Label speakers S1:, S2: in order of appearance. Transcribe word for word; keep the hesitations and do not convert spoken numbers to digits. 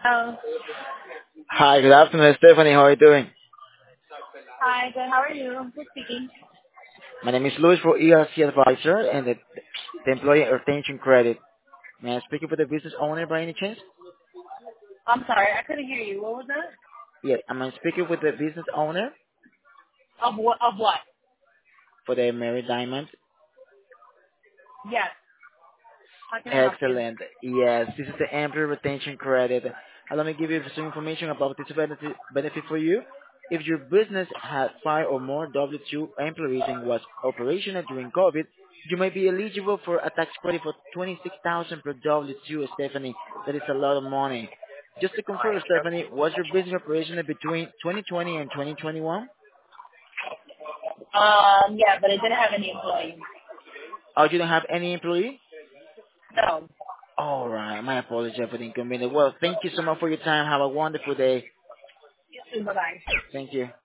S1: Oh,
S2: Hi, good afternoon, Stephanie. How are you doing?
S1: hi, good. How are you? Who's speaking?
S2: My name is Luis for E R C Advisor and the, the Employee Retention Credit. May I speak with the business owner by any chance?
S1: I'm sorry, I couldn't hear you. What was that?
S2: Yes, am I speaking with the business owner
S1: Of what? Of what?
S2: for the Mary Diamond?
S1: Yes. How can I help you?
S2: Excellent. Yes, this is the Employee Retention Credit. Uh, Let me give you some information about this benefit, benefit for you. If your business had five or more W two employees and was operational during COVID, you may be eligible for a tax credit for twenty-six thousand per W two, Stephanie. That is a lot of money. Just to confirm, Stephanie, was your business operational between twenty twenty and twenty twenty-one?
S1: Um, yeah, but it didn't have any employees.
S2: Or you don't have any employee?
S1: No.
S2: All right, my apologies for the inconvenience. Well, thank you so much for your time. Have a wonderful day.
S1: Bye bye.
S2: Thank you.